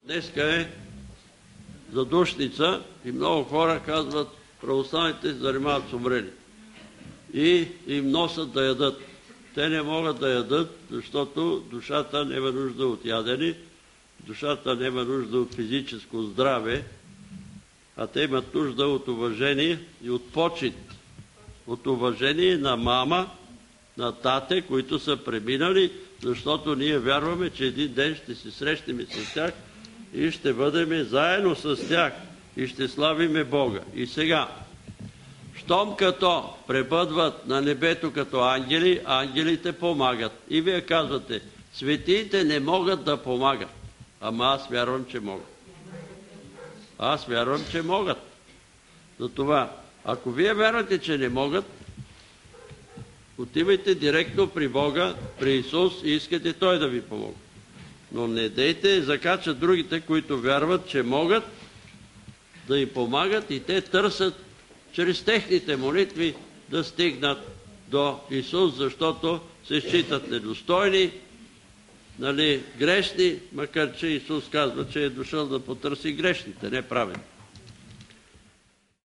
Днеска е задушница и много хора казват, православните се занимават с умрели. И им носят да ядат. Те не могат да ядат, защото душата няма нужда от ядене, душата няма нужда от физическо здраве, а те имат нужда от уважение и от почит. От уважение на мама, на тате, които са преминали, защото ние вярваме, че един ден ще се срещнем с тях и ще бъдем заедно с тях и ще славиме Бога. И сега, щом като пребъдват на небето като ангели, ангелите помагат. И вие казвате, светиите не могат да помагат. Ама аз вярвам, че могат. Аз вярвам, че могат. Затова, ако вие вярвате, че не могат, отивайте директно при Бога, при Исус и искате Той да ви помогне. Но не дейте закачат другите, които вярват, че могат да им помагат и те търсят чрез техните молитви да стигнат до Исус, защото се считат недостойни, грешни, макар че Исус казва, че е дошъл да потърси грешните, не праведни.